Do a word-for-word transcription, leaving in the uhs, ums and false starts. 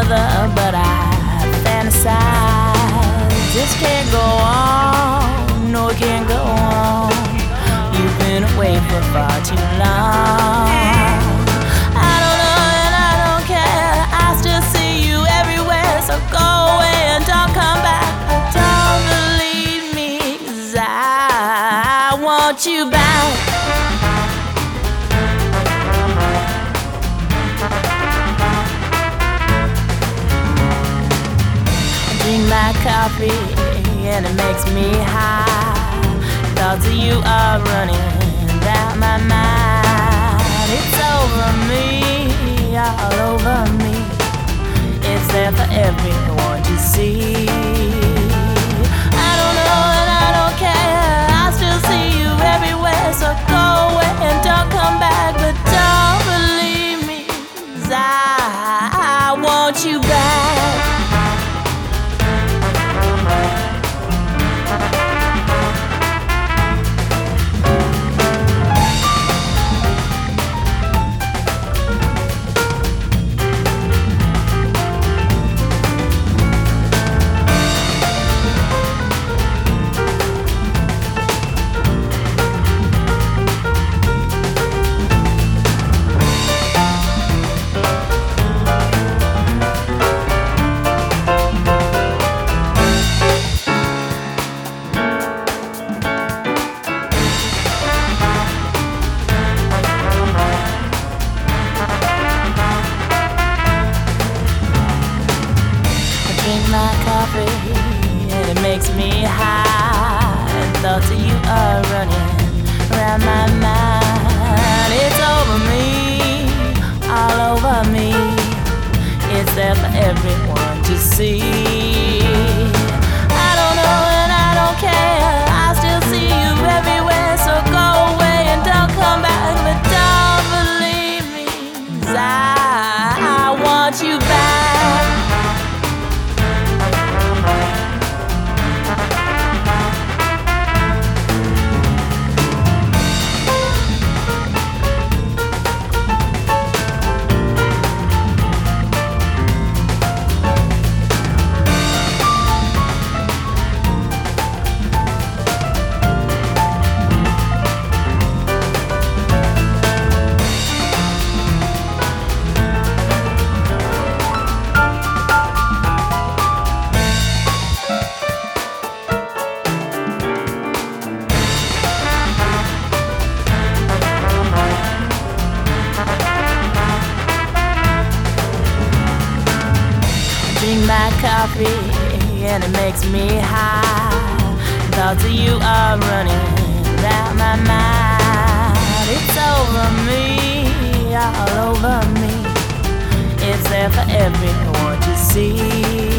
another, but I fantasize. This can't go on, no it can't go on. You've been away for far too long. I don't know and I don't care, I still see you everywhere. So go away and don't come back. Don't believe me, 'cause I want you back. Drink my coffee and it makes me high. Thoughts of you are running down my mind. It's over me, all over me. It's there for everyone to see. I don't know and I don't care, I still see you everywhere. So go away and don't come back. But don't believe me, 'cause I, I want you back. Drink my coffee and it makes me high. And thoughts of you are running around my mind. It's over me, all over me. It's there for everyone to see. I don't know and I don't care, I still see you everywhere. So go away and don't come back. But don't believe me, 'cause I, I want you back. Drink my coffee and it makes me high. Thoughts of you are running round my mind. It's over me, all over me. It's there for everyone to see.